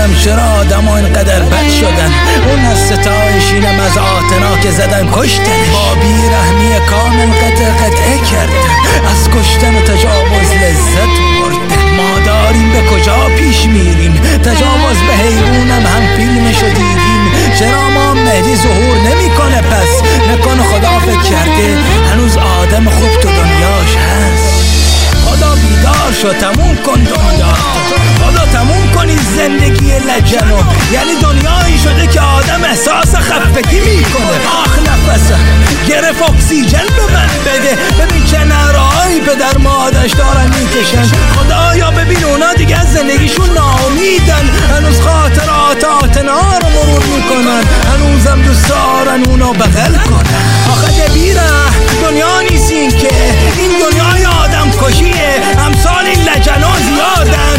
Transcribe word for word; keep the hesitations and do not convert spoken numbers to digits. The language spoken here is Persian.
نمیدونم چرا آدم ها اینقدر بد شدن. اون از ستایش اینم از آتنا که زدن کشتن، با بیرحمی کامل قطع قطعه کردن، از کشتن و تجاوز لذت برد. ما داریم به کجا پیش میریم؟ تجاوز به حیوانم هم فیلمشو دیدیم. چرا ما مهدی ظهور نمیکنه؟ پس نکنه خدا فکر کرده هنوز آدم خوب تو دنیاش هست. خدا بیدار شو، تموم کن دنیا، خدا تموم کنی زندگی لجنو. یعنی دنیایی شده که آدم احساس خفگی میکنه. آخ نفسم گرفت اکسیژن به من بده. ببین چه نرایی پدر مادرش دارن میکشن. خدایا ببین اونا دیگه از زندگیشون ناامیدن، هنوز خاطرات آتنا رو مرور میکنن، هنوزم دوست دارن اونا بغل کنن. آخه دبیره دنیا نیستین که این دنیای آدم کشیه. امثال این لجنا زیادن،